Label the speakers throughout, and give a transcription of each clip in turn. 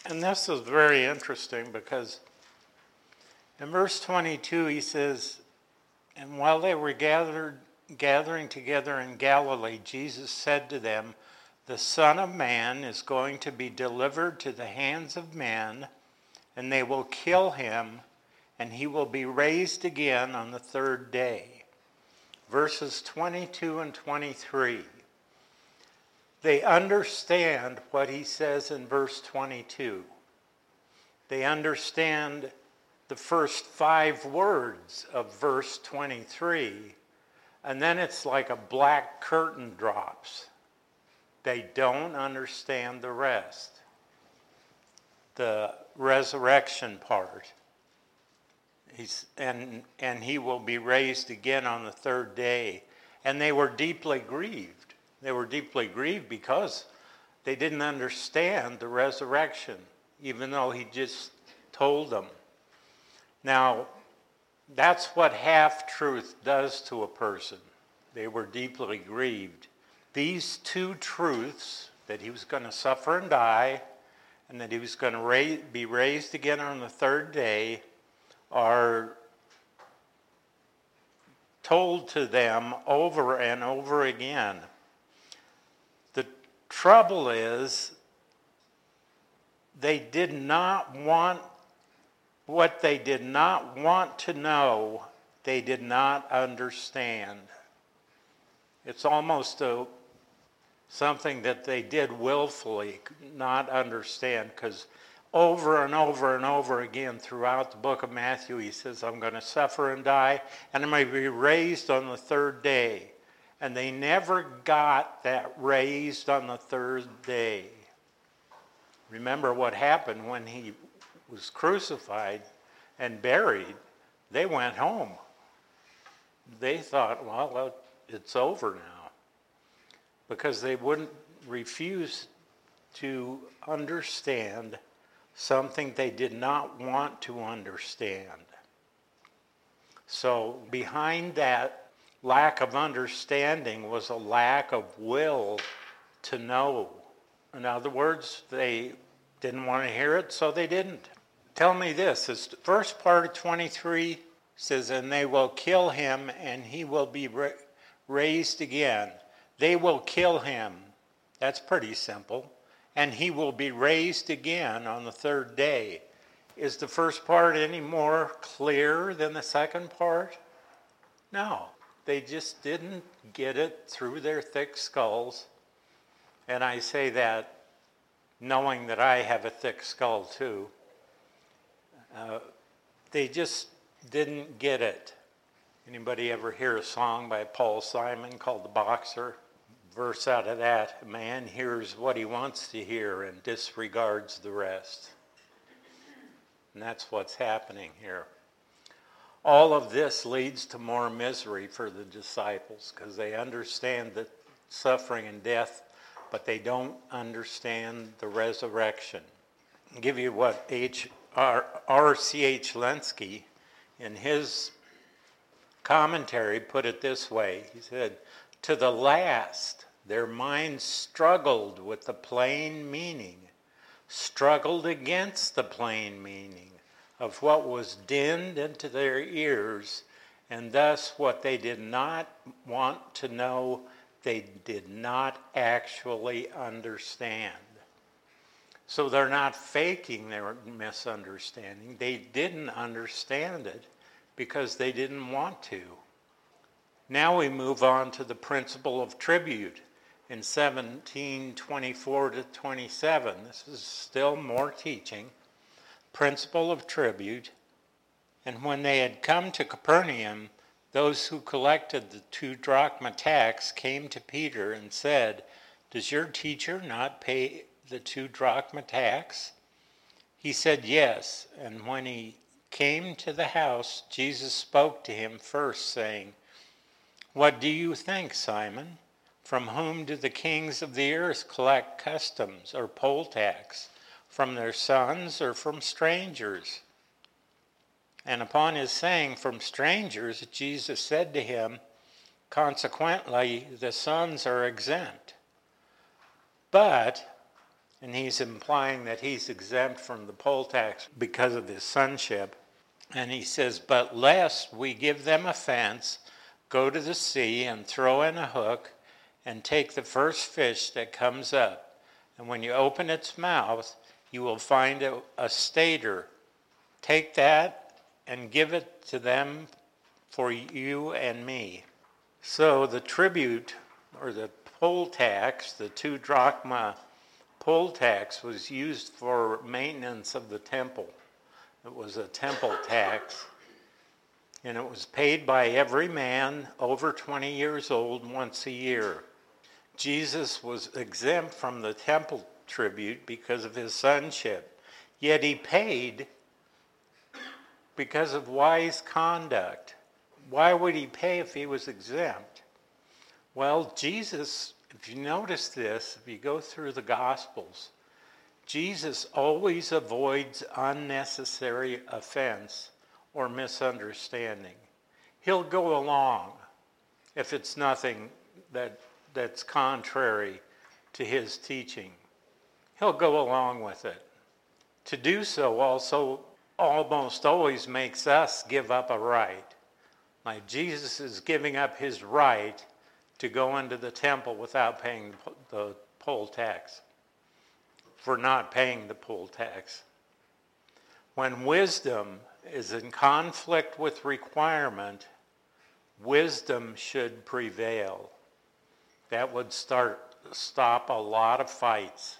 Speaker 1: And this is very interesting because in verse 22 he says, "And while they were gathering together in Galilee, Jesus said to them, 'The Son of Man is going to be delivered to the hands of men, and they will kill him, and he will be raised again on the third day.'" Verses 22 and 23. They understand what he says in verse 22. They understand the first 5 words of verse 23, and then it's like a black curtain drops. They don't understand the rest. The resurrection part. And he will be raised again on the third day. And they were deeply grieved. They were deeply grieved because they didn't understand the resurrection, even though he just told them. Now, that's what half-truth does to a person. They were deeply grieved. These 2 truths, that he was going to suffer and die, and that he was going to be raised again on the third day, are told to them over and over again. The trouble is, they did not want what they did not want to know, they did not understand. It's almost something that they did willfully not understand, because over and over and over again throughout the book of Matthew, he says, "I'm going to suffer and die, and I'm going to be raised on the third day." And they never got that raised on the third day. Remember what happened when he was crucified and buried. They went home. They thought, well, it's over now. Because they wouldn't refuse to understand something they did not want to understand. So behind that lack of understanding was a lack of will to know. In other words, they didn't want to hear it, so they didn't. Tell me this, the first part of 23 says, "And they will kill him, and he will be raised again." They will kill him. That's pretty simple. And he will be raised again on the third day. Is the first part any more clear than the second part? No. They just didn't get it through their thick skulls. And I say that knowing that I have a thick skull too. They just didn't get it. Anybody ever hear a song by Paul Simon called "The Boxer"? Verse out of that, "A man hears what he wants to hear and disregards the rest." And that's what's happening here. All of this leads to more misery for the disciples because they understand the suffering and death, but they don't understand the resurrection. I'll give you what R.C.H. Lenski in his commentary put it this way. He said, "To the last, their minds struggled with the plain meaning, struggled against the plain meaning of what was dinned into their ears, and thus what they did not want to know, they did not actually understand." So they're not faking their misunderstanding. They didn't understand it because they didn't want to. Now we move on to the principle of tribute in 17:24 to 27. This is still more teaching. Principle of tribute. "And when they had come to Capernaum, those who collected the 2 drachma tax came to Peter and said, 'Does your teacher not pay the 2 drachma tax?' He said, 'Yes.' And when he came to the house, Jesus spoke to him first, saying, 'What do you think, Simon? From whom do the kings of the earth collect customs or poll tax? From their sons or from strangers?' And upon his saying, 'From strangers,' Jesus said to him, 'Consequently, the sons are exempt. But And he's implying that he's exempt from the poll tax because of his sonship. And he says, but lest we give them offense, go to the sea and throw in a hook and take the first fish that comes up. And when you open its mouth, you will find a stater. Take that and give it to them for you and me. So the tribute, or the poll tax, the 2 drachma poll tax, was used for maintenance of the temple. It was a temple tax, and it was paid by every man over 20 years old once a year. Jesus was exempt from the temple tribute because of his sonship, yet he paid because of wise conduct. Why would he pay if he was exempt? Well, Jesus, if you notice this, if you go through the Gospels, Jesus always avoids unnecessary offense or misunderstanding. He'll go along if it's nothing that's contrary to his teaching. He'll go along with it. To do so also almost always makes us give up a right. Like Jesus is giving up his right to go into the temple without paying the poll tax, for not paying the poll tax. When wisdom is in conflict with requirement, wisdom should prevail. That would stop a lot of fights.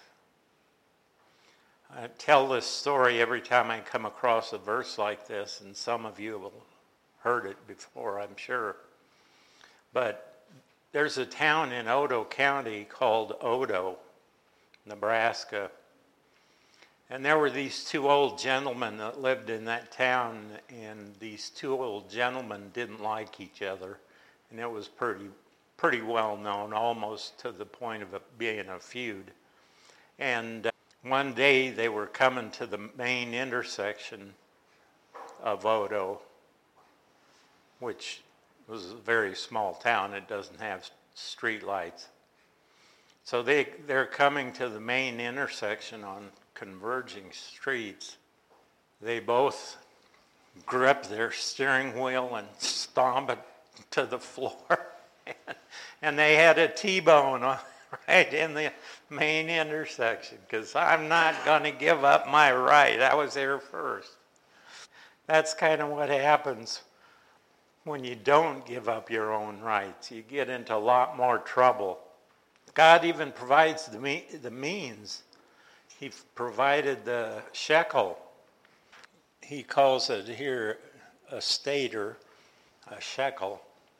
Speaker 1: I tell this story every time I come across a verse like this, and some of you will heard it before, I'm sure. But there's a town in Odo County called Odo, Nebraska. And there were these 2 old gentlemen that lived in that town, and these 2 old gentlemen didn't like each other. And it was pretty well known, almost to the point of it being a feud. And one day they were coming to the main intersection of Odo, which was a very small town. It doesn't have street lights. So they're coming to the main intersection on converging streets. They both grip their steering wheel and stomp it to the floor. And they had a T-bone right in the main intersection, because I'm not going to give up my right. I was there first. That's kind of what happens when you don't give up your own rights. You get into a lot more trouble. God even provides the means. He provided the shekel. He calls it here a stater, a shekel,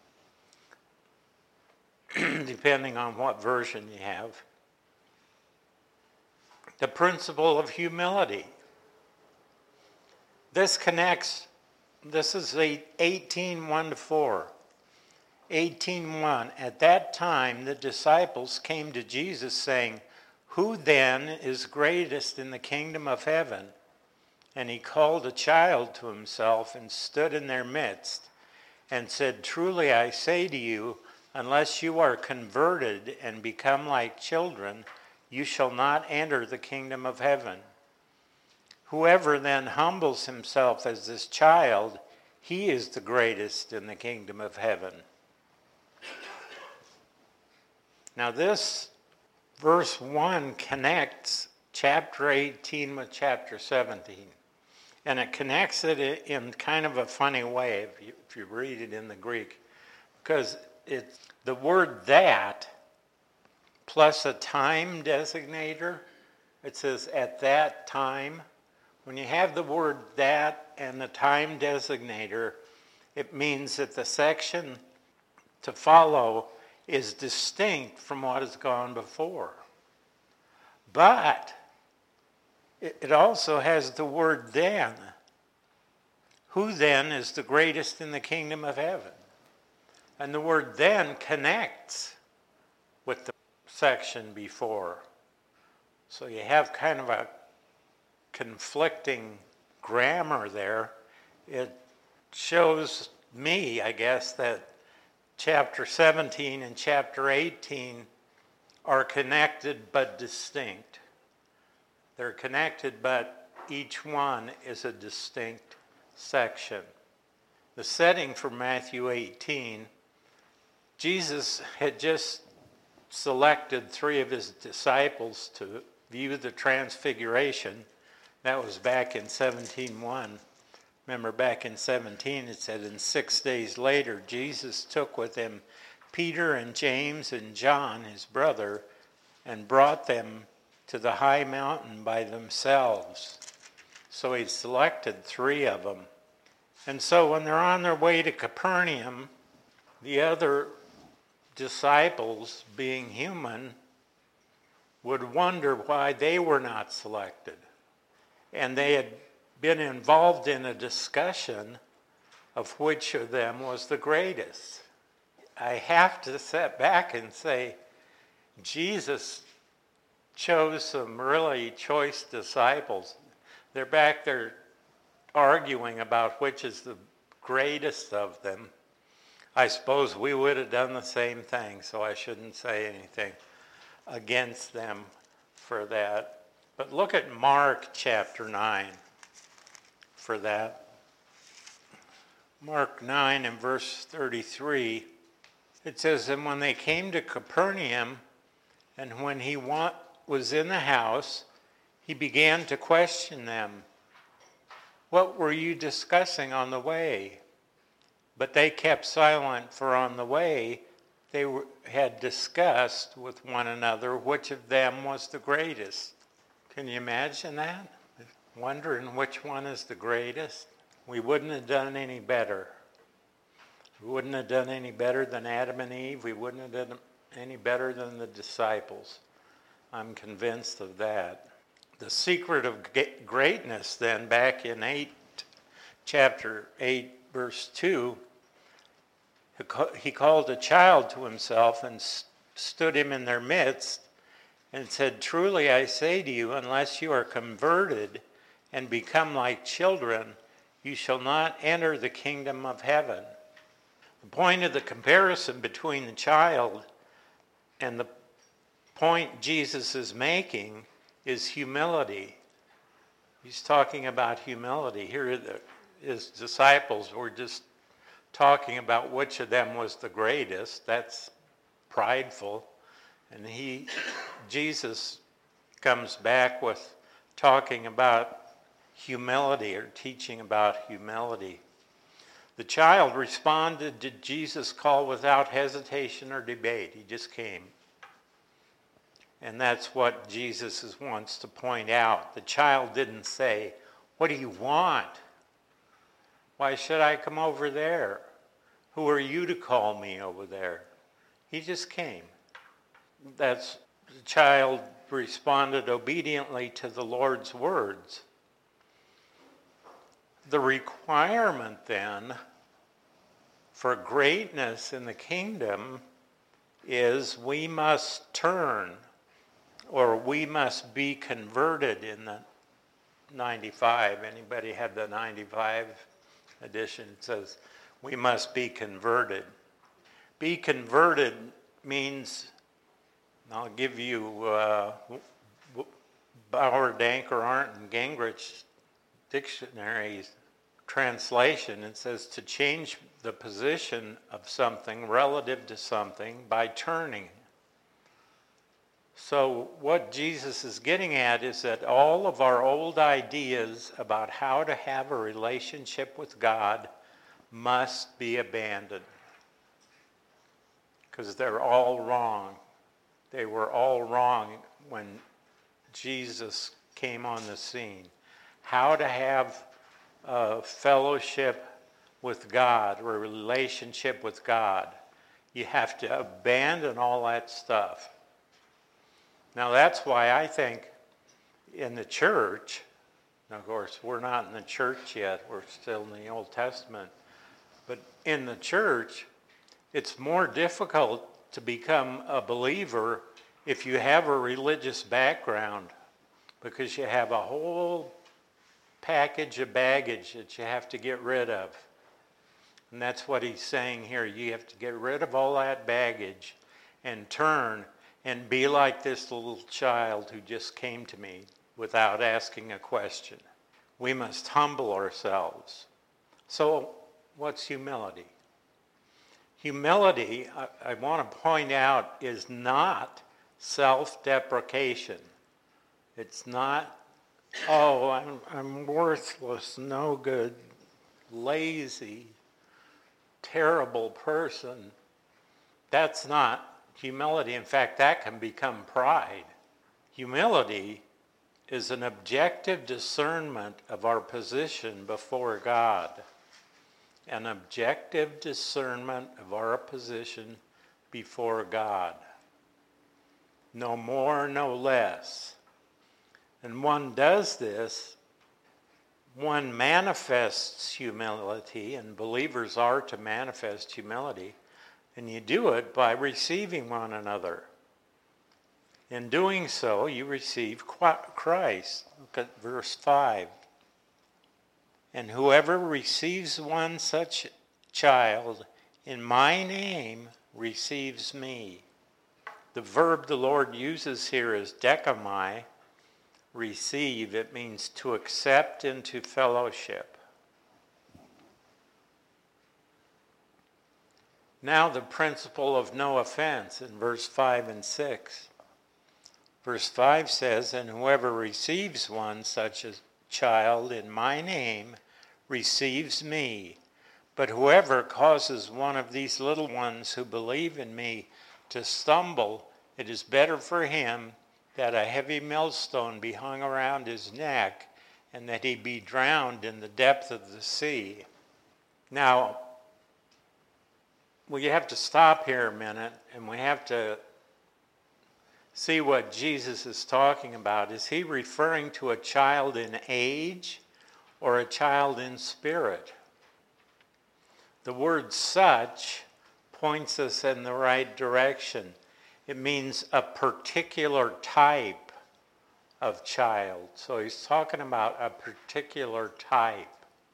Speaker 1: depending on what version you have. The principle of humility. This is 18:1-4. 18:1. At that time, the disciples came to Jesus saying, "Who then is greatest in the kingdom of heaven?" And he called a child to himself and stood in their midst and said, "Truly I say to you, unless you are converted and become like children, you shall not enter the kingdom of heaven. Whoever then humbles himself as this child, he is the greatest in the kingdom of heaven." Now this verse 1 connects chapter 18 with chapter 17. And it connects it in kind of a funny way if you read it in the Greek. Because it's the word "that" plus a time designator. It says "at that time." When you have the word "that" and the time designator, it means that the section to follow is distinct from what has gone before. But it also has the word "then." Who then is the greatest in the kingdom of heaven? And the word "then" connects with the section before. So you have kind of a conflicting grammar there. It shows me, I guess, that chapter 17 and chapter 18 are connected but distinct. They're connected, but each one is a distinct section. The setting for Matthew 18, Jesus had just selected 3 of his disciples to view the transfiguration. That was back in 17:1. Remember, back in 17 it said, and 6 days later Jesus took with him Peter and James and John, his brother, and brought them to the high mountain by themselves. So he selected 3 of them. And so when they're on their way to Capernaum, the other disciples, being human, would wonder why they were not selected. And they had been involved in a discussion of which of them was the greatest. I have to step back and say, Jesus chose some really choice disciples. They're back there arguing about which is the greatest of them. I suppose we would have done the same thing, so I shouldn't say anything against them for that. But look at Mark chapter 9 for that. Mark 9 and verse 33, it says, and when they came to Capernaum, and when he was in the house, he began to question them. What were you discussing on the way? But they kept silent, for on the way they had discussed with one another which of them was the greatest. Can you imagine that? Wondering which one is the greatest? We wouldn't have done any better. We wouldn't have done any better than Adam and Eve. We wouldn't have done any better than the disciples. I'm convinced of that. The secret of greatness then, back in chapter 8, verse 2, he called a child to himself and stood him in their midst and said, truly I say to you, unless you are converted and become like children, you shall not enter the kingdom of heaven. The point of the comparison between the child and the point Jesus is making is humility. He's talking about humility. Here his disciples were just talking about which of them was the greatest. That's prideful. And Jesus comes back with talking about humility, or teaching about humility. The child responded to Jesus' call without hesitation or debate. He just came. And that's what Jesus wants to point out. The child didn't say, what do you want? Why should I come over there? Who are you to call me over there? He just came. The child responded obediently to the Lord's words. The requirement then for greatness in the kingdom is we must turn, or we must be converted in the 95. Anybody had the 95 edition? It says we must be converted. Be converted means, I'll give you Bauer, Danker, Arndt, and Gingrich dictionary's translation. It says to change the position of something relative to something by turning. So what Jesus is getting at is that all of our old ideas about how to have a relationship with God must be abandoned, because they're all wrong. They were all wrong when Jesus came on the scene. How to have a fellowship with God, or a relationship with God. You have to abandon all that stuff. Now that's why I think in the church, and of course we're not in the church yet, we're still in the Old Testament, but in the church it's more difficult to become a believer if you have a religious background, because you have a whole package of baggage that you have to get rid of. And that's what he's saying here. You have to get rid of all that baggage and turn and be like this little child who just came to me. without asking a question. We must humble ourselves. So, what's humility? Humility, I want to point out, is not self-deprecation. It's not, oh, I'm worthless, no good, lazy, terrible person. That's not humility. In fact, that can become pride. Humility is an objective discernment of our position before God. An objective discernment of our position before God. No more, no less. And one does this, one manifests humility, and believers are to manifest humility, and you do it by receiving one another. In doing so, you receive Christ. Look at verse 5. And whoever receives one such child in my name receives me. The verb the Lord uses here is dekamai, receive. It means to accept into fellowship. Now the principle of no offense in verse 5 and 6. Verse 5 says, and whoever receives one such a child in my name receives me. But whoever causes one of these little ones who believe in me to stumble, it is better for him that a heavy millstone be hung around his neck and that he be drowned in the depth of the sea. Now, we have to stop here a minute and we have to see what Jesus is talking about. Is he referring to a child in age or a child in spirit? The word such points us in the right direction. It means a particular type of child. So he's talking about a particular type.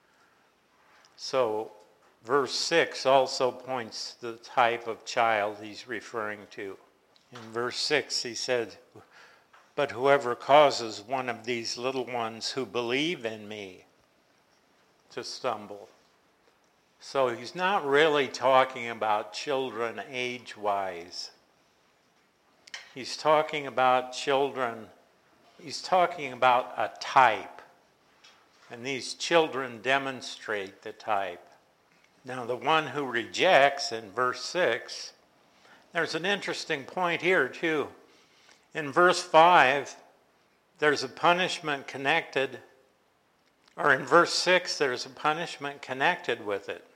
Speaker 1: So verse 6 also points to the type of child he's referring to. In verse 6 he said, but whoever causes one of these little ones who believe in me to stumble. So he's not really talking about children age-wise. He's talking about children, he's talking about a type. And these children demonstrate the type. Now the one who rejects in verse 6, there's an interesting point here too. In verse 5, there's a punishment connected, or in verse 6, there's a punishment connected with it.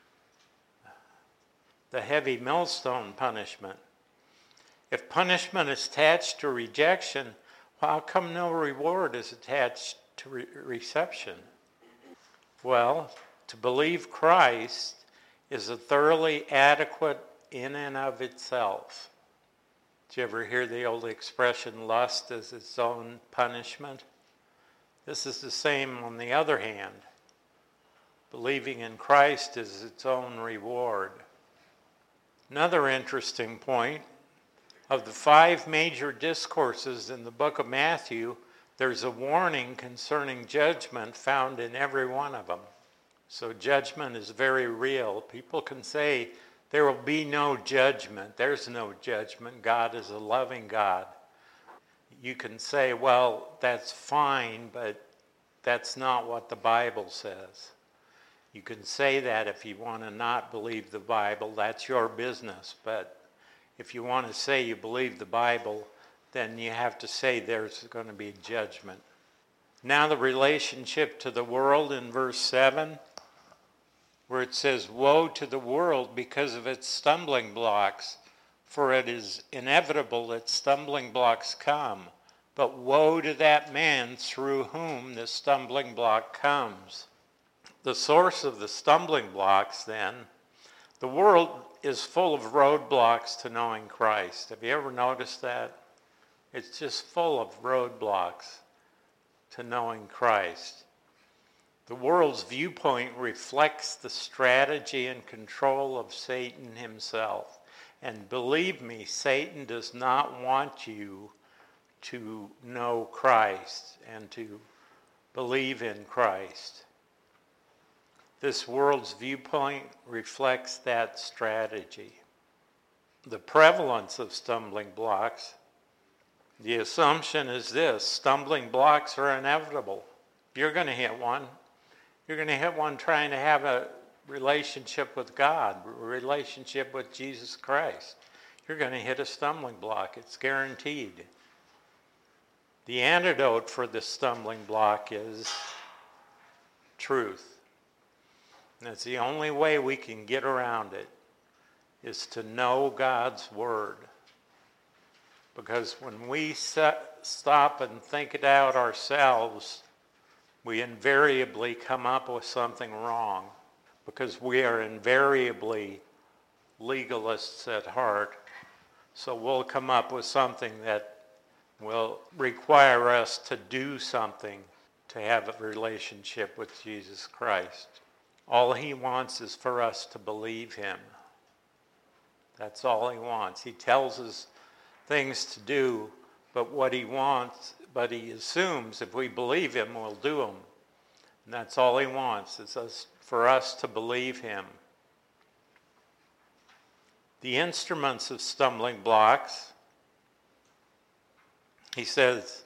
Speaker 1: The heavy millstone punishment. If punishment is attached to rejection, how come no reward is attached to reception? Well, to believe Christ is a thoroughly adequate in and of itself. Did you ever hear the old expression, lust is its own punishment? This is the same on the other hand. Believing in Christ is its own reward. Another interesting point, of the 5 major discourses in the book of Matthew, there's a warning concerning judgment found in every one of them. So judgment is very real. People can say there will be no judgment. There's no judgment. God is a loving God. You can say, well, that's fine, but that's not what the Bible says. You can say that if you want to not believe the Bible, that's your business. But if you want to say you believe the Bible, then you have to say there's going to be judgment. Now the relationship to the world in verse 7, where it says, woe to the world because of its stumbling blocks, for it is inevitable that stumbling blocks come. But woe to that man through whom the stumbling block comes. The source of the stumbling blocks then, the world is full of roadblocks to knowing Christ. Have you ever noticed that? It's just full of roadblocks to knowing Christ. The world's viewpoint reflects the strategy and control of Satan himself. And believe me, Satan does not want you to know Christ and to believe in Christ. This world's viewpoint reflects that strategy. The prevalence of stumbling blocks, the assumption is this: stumbling blocks are inevitable. You're going to hit one. You're going to hit one trying to have a relationship with God, a relationship with Jesus Christ. You're going to hit a stumbling block. It's guaranteed. The antidote for the stumbling block is truth. And that's the only way we can get around it, is to know God's Word. Because when we stop and think it out ourselves, we invariably come up with something wrong, because we are invariably legalists at heart. So we'll come up with something that will require us to do something to have a relationship with Jesus Christ. All he wants is for us to believe him. That's all he wants. He tells us things to do, but what he wants, but he assumes if we believe him, we'll do them. And that's all he wants, is for us to believe him. The instruments of stumbling blocks, he says,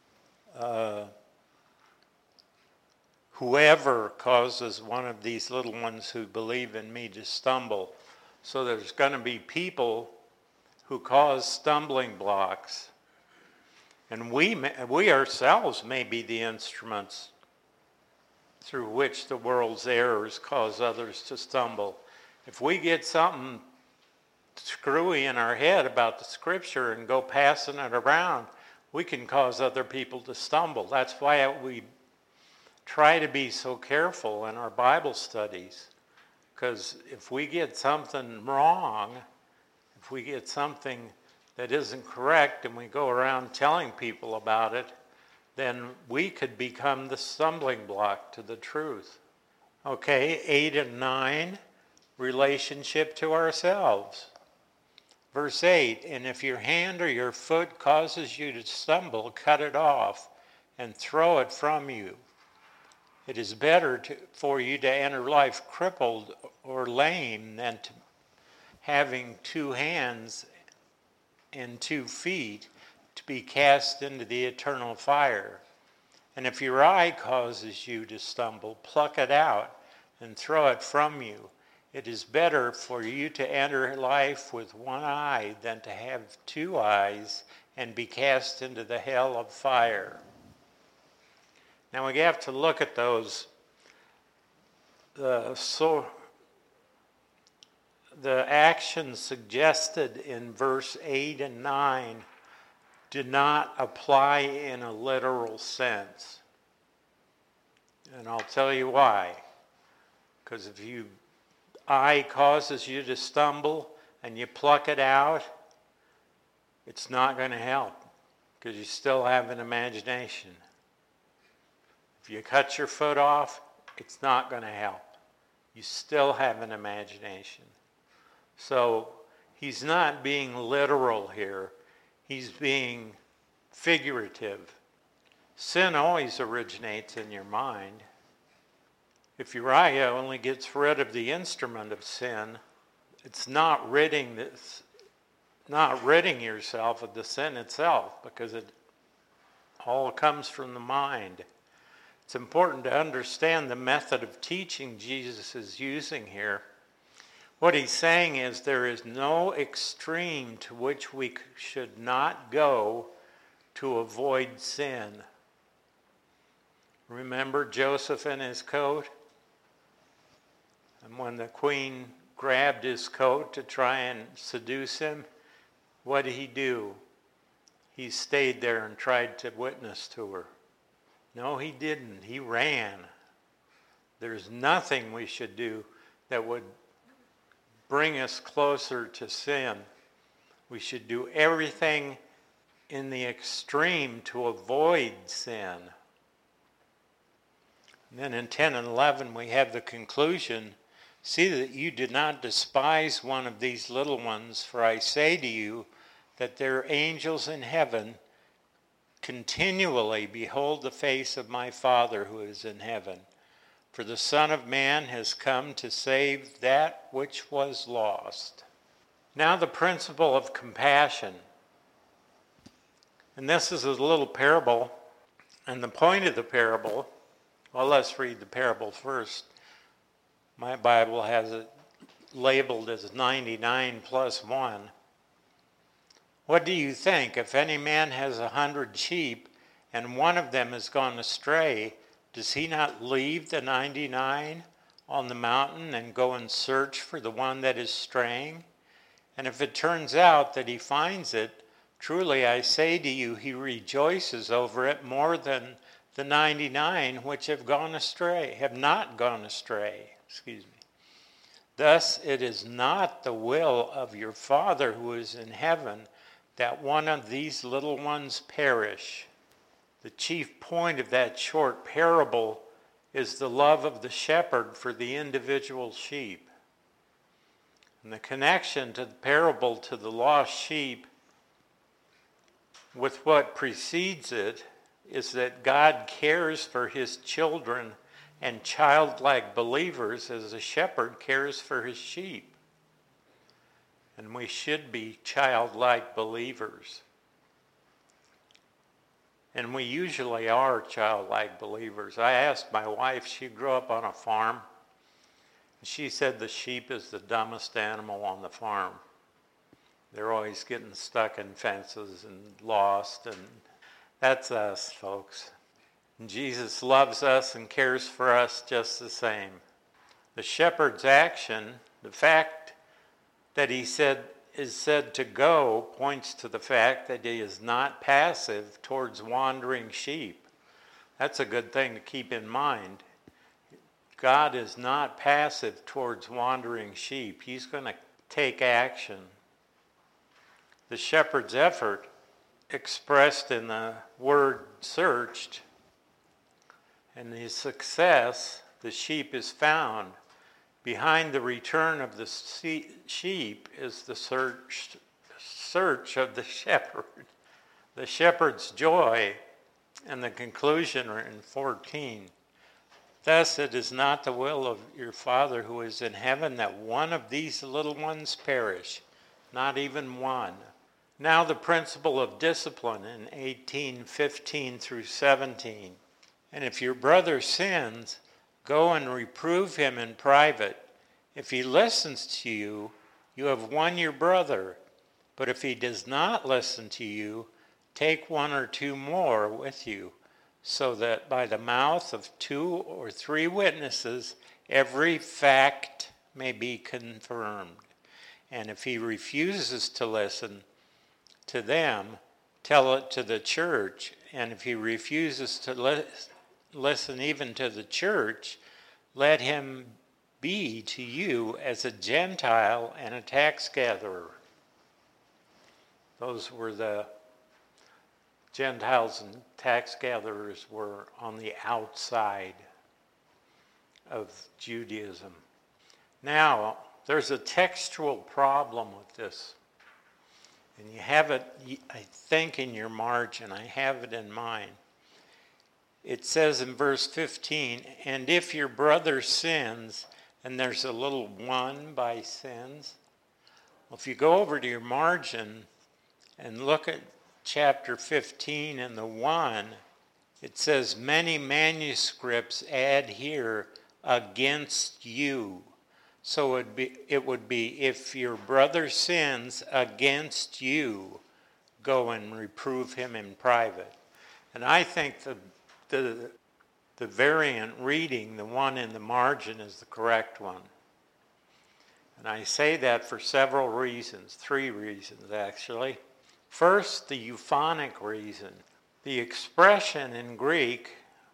Speaker 1: whoever causes one of these little ones who believe in me to stumble. So there's going to be people who cause stumbling blocks. And we ourselves may be the instruments through which the world's errors cause others to stumble. If we get something screwy in our head about the scripture and go passing it around, we can cause other people to stumble. That's why we try to be so careful in our Bible studies. Because if we get something wrong, if we get something that isn't correct and we go around telling people about it, then we could become the stumbling block to the truth. Okay, 8 and 9, relationship to ourselves. Verse 8, and if your hand or your foot causes you to stumble, cut it off and throw it from you. It is better for you to enter life crippled or lame than to having 2 hands and 2 feet to be cast into the eternal fire. And if your eye causes you to stumble, pluck it out and throw it from you. It is better for you to enter life with 1 eye than to have 2 eyes and be cast into the hell of fire. Now we have to look at those. The actions suggested in verse 8 and 9 do not apply in a literal sense. And I'll tell you why. Because if your eye causes you to stumble and you pluck it out, it's not going to help, because you still have an imagination. If you cut your foot off, it's not going to help. You still have an imagination. So he's not being literal here. He's being figurative. Sin always originates in your mind. If Uriah only gets rid of the instrument of sin, it's not ridding yourself of the sin itself, because it all comes from the mind. It's important to understand the method of teaching Jesus is using here. What he's saying is there is no extreme to which we should not go to avoid sin. Remember Joseph in his coat? And when the queen grabbed his coat to try and seduce him, what did he do? He stayed there and tried to witness to her. No, he didn't. He ran. There's nothing we should do that would bring us closer to sin. We should do everything in the extreme to avoid sin. And then in 10 and 11 we have the conclusion. See that you do not despise one of these little ones, for I say to you that their angels in heaven continually behold the face of my Father who is in heaven. For the Son of Man has come to save that which was lost. Now the principle of compassion. And this is a little parable. And the point of the parable, well, let's read the parable first. My Bible has it labeled as 99 plus 1. What do you think? If any man has 100 sheep and one of them has gone astray, does he not leave the 99 on the mountain and go and search for the one that is straying? And if it turns out that he finds it, truly I say to you, he rejoices over it more than the 99 which have not gone astray. Thus it is not the will of your Father who is in heaven that one of these little ones perish. The chief point of that short parable is the love of the shepherd for the individual sheep. And the connection to the parable to the lost sheep with what precedes it is that God cares for his children and childlike believers as a shepherd cares for his sheep. And we should be childlike believers. And we usually are childlike believers. I asked my wife, she grew up on a farm. She said the sheep is the dumbest animal on the farm. They're always getting stuck in fences and lost, and that's us, folks. And Jesus loves us and cares for us just the same. The shepherd's action, the fact that he is said to go, points to the fact that he is not passive towards wandering sheep. That's a good thing to keep in mind. God is not passive towards wandering sheep. He's going to take action. The shepherd's effort, expressed in the word searched, and his success, the sheep is found. Behind the return of the sheep is the search of the shepherd. The shepherd's joy, and the conclusion are in 14. Thus it is not the will of your Father who is in heaven that one of these little ones perish, not even one. Now the principle of discipline in 18:15 through 17. And if your brother sins, go and reprove him in private. If he listens to you, you have won your brother. But if he does not listen to you, take one or two more with you, so that by the mouth of 2 or 3 witnesses every fact may be confirmed. And if he refuses to listen to them, tell it to the church. And if he refuses to listen even to the church, let him be to you as a Gentile and a tax gatherer. Those were the Gentiles, and tax gatherers were on the outside of Judaism. Now, there's a textual problem with this. And you have it, I think, in your margin. I have it in mine. It says in verse 15, and if your brother sins, and there's a little 1 by sins. Well, if you go over to your margin and look at chapter 15 and the 1, it says many manuscripts add here against you. So it would be if your brother sins against you, go and reprove him in private. And I think the variant reading, the one in the margin, is the correct one. And I say that for several reasons, 3 reasons actually. First, the euphonic reason. The expression in Greek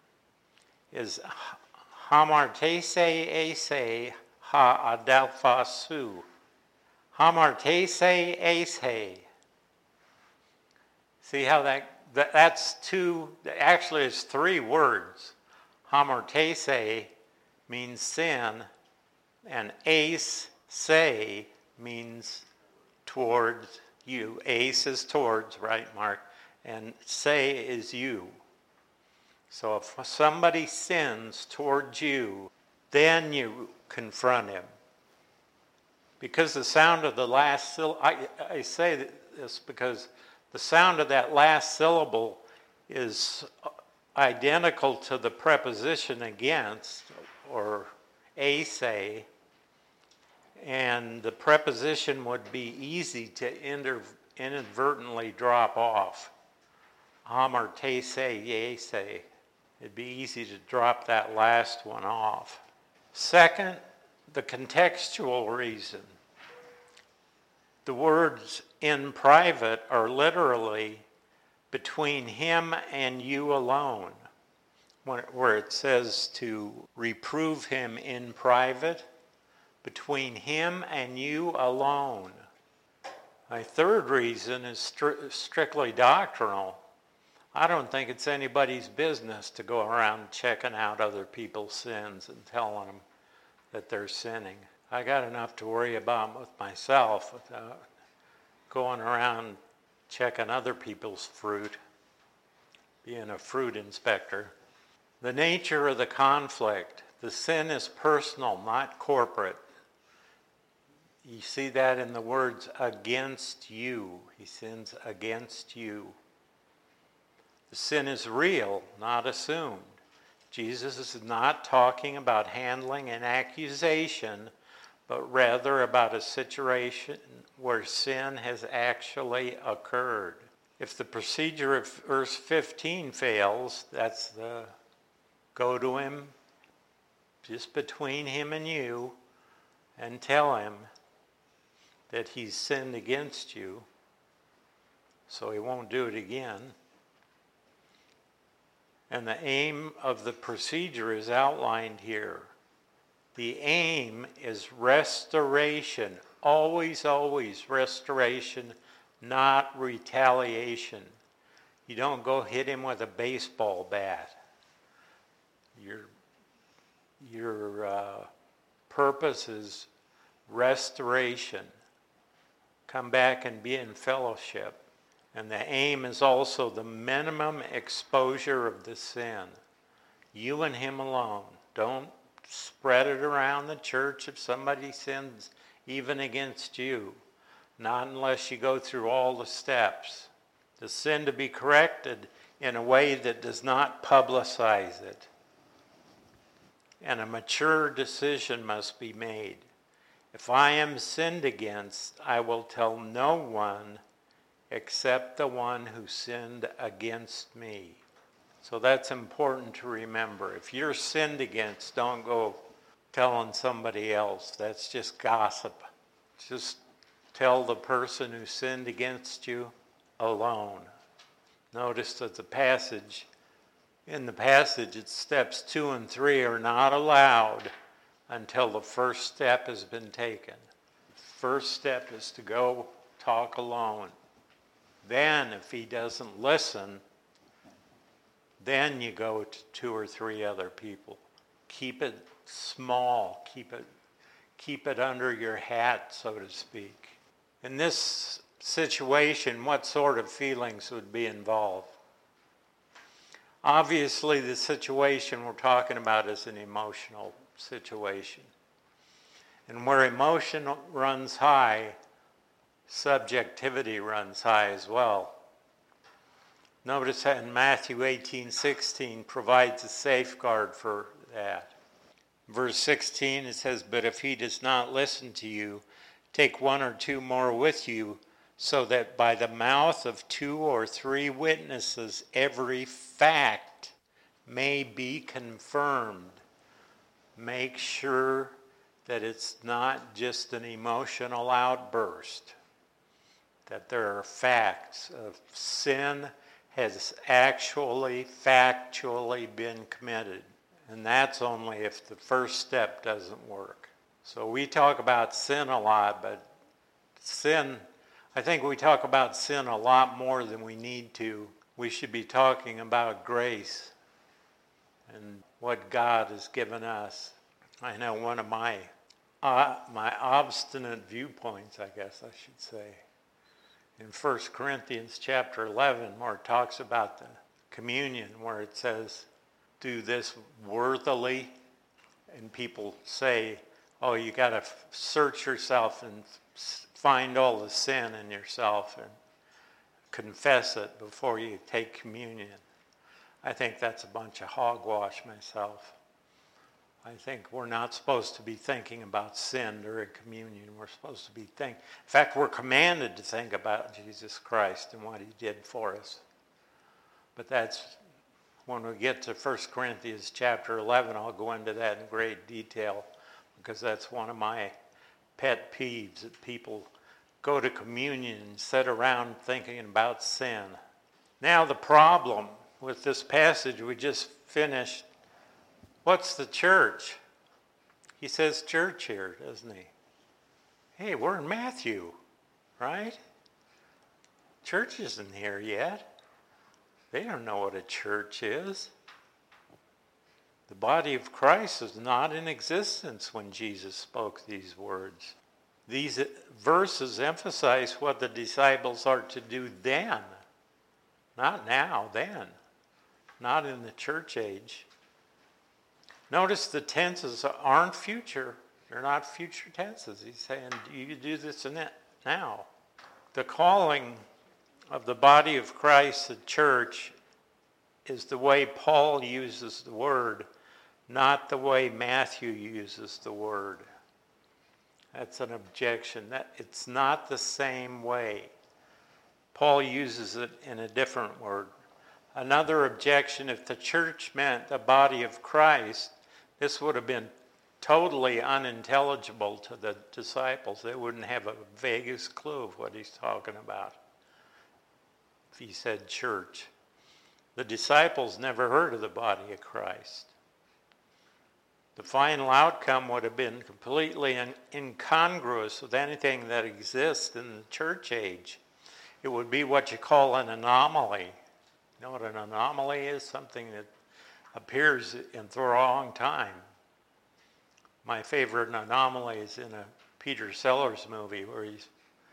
Speaker 1: is hamartese ese ha adelphasu. Hamartese ese. See how that's 2, actually it's 3 words. Hamartese means sin, and ace say means towards you. Ace is towards, right, Mark? and say is you. So if somebody sins towards you, then you confront him. Because the sound of the last syllable, I say this because the sound of that last syllable is identical to the preposition against, or asay, and the preposition would be easy to inadvertently drop off. Hamartese, yese. It'd be easy to drop that last one off. Second, the contextual reason. The words in private are literally between him and you alone, where it says to reprove him in private, between him and you alone. My third reason is strictly doctrinal. I don't think it's anybody's business to go around checking out other people's sins and telling them that they're sinning. I got enough to worry about with myself without going around checking other people's fruit, being a fruit inspector. The nature of the conflict. The sin is personal, not corporate. You see that in the words against you. He sins against you. The sin is real, not assumed. Jesus is not talking about handling an accusation, but rather about a situation where sin has actually occurred. If the procedure of verse 15 fails, that's the go to him, just between him and you, and tell him that he's sinned against you, so he won't do it again. And the aim of the procedure is outlined here. The aim is restoration, always, always restoration, not retaliation. You don't go hit him with a baseball bat. Your purpose is restoration. Come back and be in fellowship. And the aim is also the minimum exposure of the sin. You and him alone. Don't spread it around the church if somebody sins even against you. Not unless you go through all the steps. The sin to be corrected in a way that does not publicize it. And a mature decision must be made. If I am sinned against, I will tell no one except the one who sinned against me. So that's important to remember. If you're sinned against, don't go telling somebody else. That's just gossip. Just tell the person who sinned against you alone. Notice that in the passage, it's steps 2 and 3 are not allowed until the first step has been taken. The first step is to go talk alone. Then, if he doesn't listen, then you go to 2 or 3 other people. Keep it small. Keep it under your hat, so to speak. In this situation, what sort of feelings would be involved? Obviously, the situation we're talking about is an emotional situation. And where emotion runs high, subjectivity runs high as well. Notice that in Matthew 18:16 provides a safeguard for that. Verse 16, it says, "But if he does not listen to you, take 1 or 2 more with you, so that by the mouth of 2 or 3 witnesses every fact may be confirmed." Make sure that it's not just an emotional outburst, that there are facts of sin has actually, factually been committed. And that's only if the first step doesn't work. So we talk about sin a lot, but I think we talk about sin a lot more than we need to. We should be talking about grace and what God has given us. I know one of my obstinate viewpoints, I guess I should say, in 1 Corinthians chapter 11, where it talks about the communion, where it says, do this worthily. And people say, oh, you got to search yourself and find all the sin in yourself and confess it before you take communion. I think that's a bunch of hogwash myself. I think we're not supposed to be thinking about sin during communion. We're supposed to be in fact, we're commanded to think about Jesus Christ and what he did for us. But that's, when we get to 1 Corinthians chapter 11, I'll go into that in great detail, because that's one of my pet peeves, that people go to communion and sit around thinking about sin. Now the problem with this passage we just finished, what's the church? He says church here, doesn't he? Hey, we're in Matthew, right? Church isn't here yet. They don't know what a church is. The body of Christ was not in existence when Jesus spoke these words. These verses emphasize what the disciples are to do then. Not now, then. Not in the church age. Notice the tenses aren't future. They're not future tenses. He's saying, you do this and that now. The calling of the body of Christ, the church, is the way Paul uses the word, not the way Matthew uses the word. That's an objection. That it's not the same way. Paul uses it in a different word. Another objection, if the church meant the body of Christ, this would have been totally unintelligible to the disciples. They wouldn't have a vaguest clue of what he's talking about if he said church. The disciples never heard of the body of Christ. The final outcome would have been completely incongruous with anything that exists in the church age. It would be what you call an anomaly. You know what an anomaly is? Something that appears in the wrong time. My favorite anomaly is in a Peter Sellers movie where he's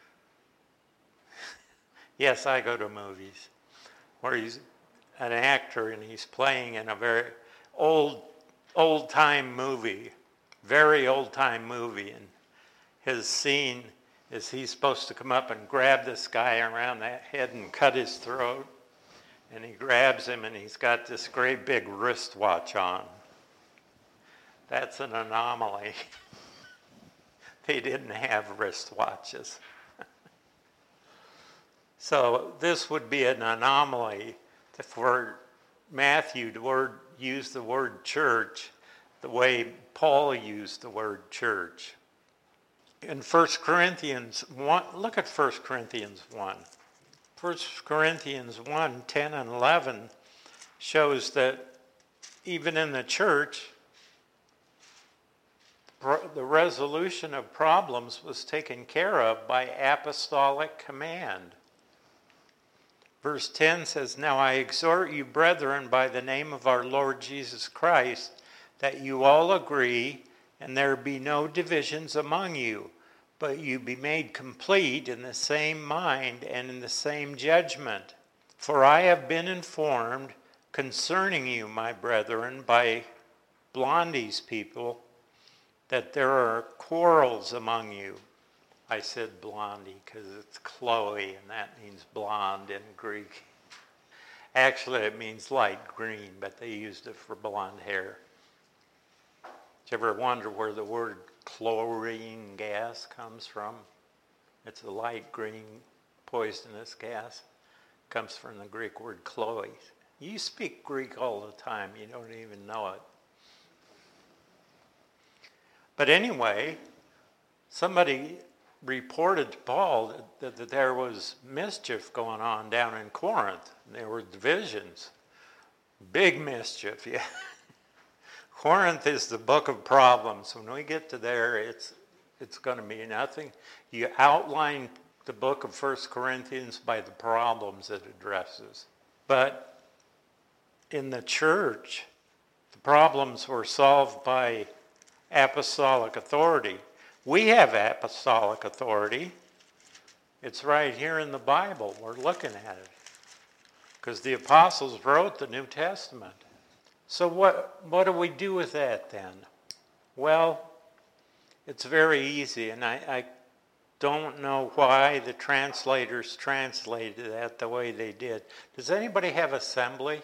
Speaker 1: yes, I go to movies, where he's an actor and he's playing in a very old-time movie, very old-time movie, and his scene is he's supposed to come up and grab this guy around the head and cut his throat, and he grabs him and he's got this great big wristwatch on. That's an anomaly. They didn't have wristwatches. So this would be an anomaly for Matthew to use the word church the way Paul used the word church. In 1 Corinthians 1, look at 1 Corinthians 1. 1 Corinthians 1, 10 and 11 shows that even in the church, the resolution of problems was taken care of by apostolic command. Verse 10 says, "Now I exhort you, brethren, by the name of our Lord Jesus Christ, that you all agree, and there be no divisions among you, but you be made complete in the same mind and in the same judgment. For I have been informed concerning you, my brethren, by Blondie's people, that there are quarrels among you." I said Blondie because it's Chloe, and that means blonde in Greek. Actually, it means light green, but they used it for blonde hair. Did you ever wonder where the word chlorine gas comes from? It's a light green poisonous gas. It comes from the Greek word chloe. You speak Greek all the time. You don't even know it. But anyway, somebody reported to Paul that there was mischief going on down in Corinth. There were divisions. Big mischief, yeah. Corinth is the book of problems. When we get to there, it's going to be nothing. You outline the book of 1 Corinthians by the problems it addresses. But in the church, the problems were solved by apostolic authority. We have apostolic authority. It's right here in the Bible. We're looking at it. Because the apostles wrote the New Testament. So what do we do with that then? Well, it's very easy, and I don't know why the translators translated that the way they did. Does anybody have assembly?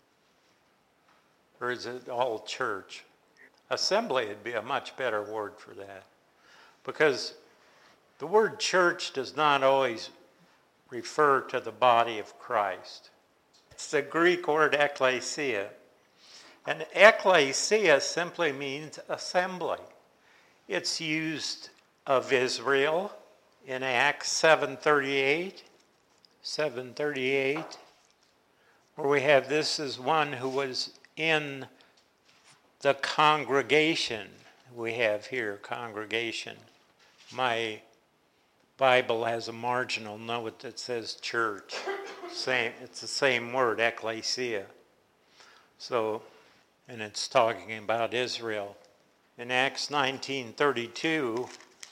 Speaker 1: Or is it all church? Assembly would be a much better word for that. Because the word church does not always refer to the body of Christ. It's the Greek word ekklesia. And ekklesia simply means assembly. It's used of Israel in Acts 7:38, where we have this as one who was in the congregation. We have here congregation. My Bible has a marginal note that says church. It's the same word, ekklesia. So, and it's talking about Israel. In Acts 19:32,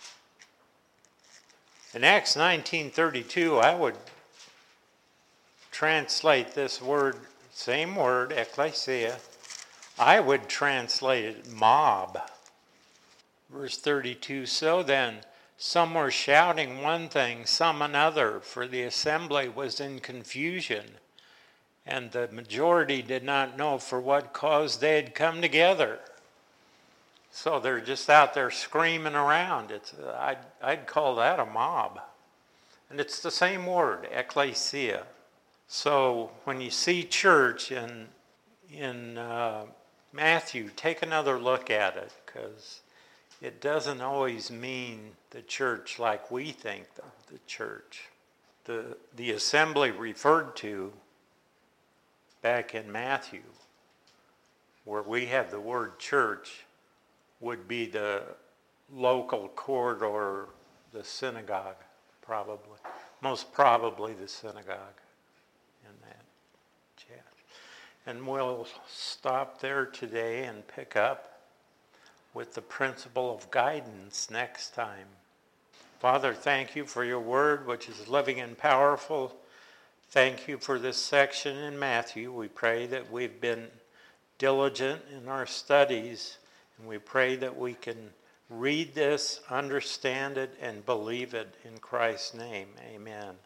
Speaker 1: I would translate this word, same word, ekklesia, I would translate it mob. Verse 32, so then, some were shouting one thing, some another, for the assembly was in confusion, and the majority did not know for what cause they had come together. So they're just out there screaming around. I'd call that a mob. And it's the same word, ekklesia. So when you see church in Matthew, take another look at it, because it doesn't always mean the church like we think of the church. The assembly referred to back in Matthew, where we have the word church, would be the local court or the synagogue, probably. Most probably the synagogue in that chat. And we'll stop there today and pick up with the principle of guidance next time. Father, thank you for your word, which is living and powerful. Thank you for this section in Matthew. We pray that we've been diligent in our studies, and we pray that we can read this, understand it, and believe it in Christ's name. Amen.